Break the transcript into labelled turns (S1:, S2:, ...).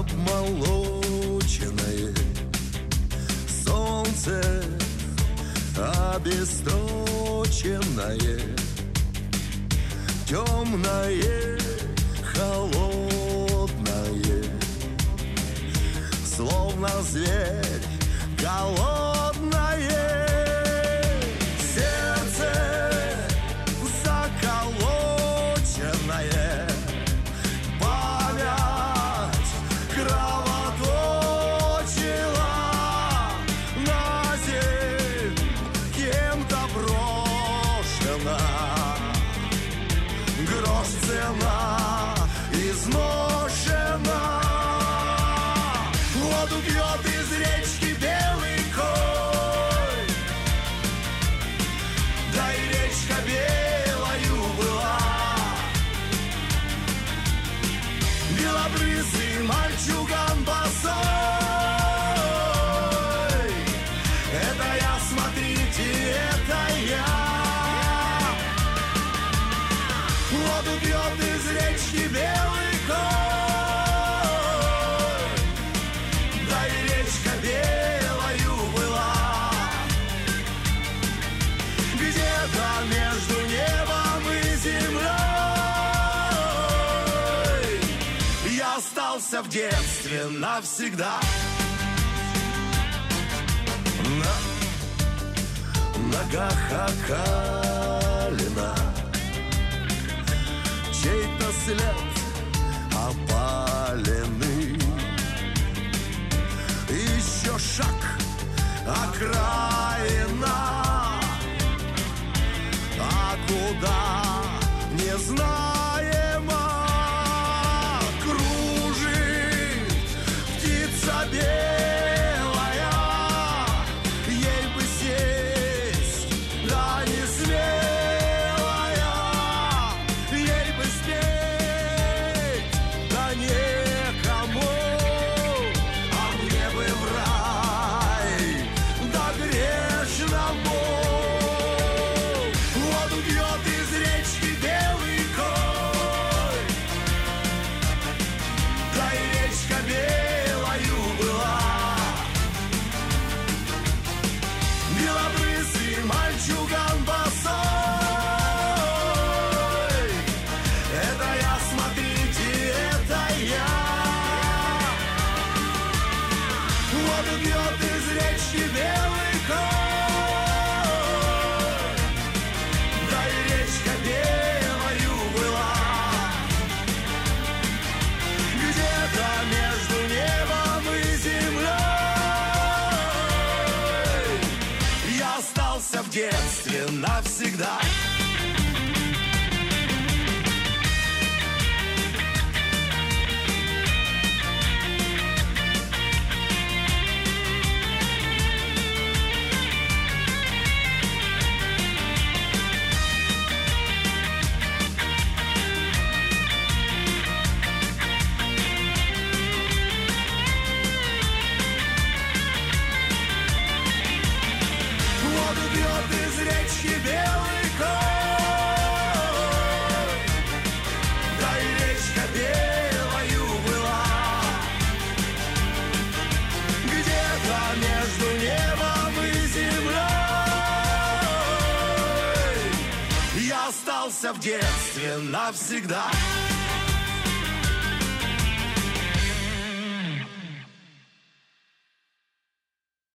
S1: обмолоченное солнце, обестроченное, темное, холодное, словно зверь голодное. Сердце заколоченное, память кровоточила, на земь кем-то брошена. Грош цена изношена. Воду пьет из речки белый конь, да и речка белою была. Белобрысый мальчуган босой, это я, смотрите, это я. Воду пьет из речки белый конь, да и речка белою была. Где-то между небом и землей я остался в детстве навсегда. На ногах окалина, чей-то след опаленный. Еще шаг, окраина, а куда не знаемо. Кружит птица белая, ей бы сесть, да не смелая, ей бы спеть, да некому, а мне бы в рай, да грешному. Воду пьет из речки белый конь, да и речка белою была. Белобрысый мальчуган босой, это я, смотрите, это я. Воду пьет из речки белый конь, да и речка белою была. Где-то между небом и землей я остался в детстве навсегда. Воду пьет из речки белый конь, да и речка белою была. Где-то между небом и землей я остался в детстве навсегда.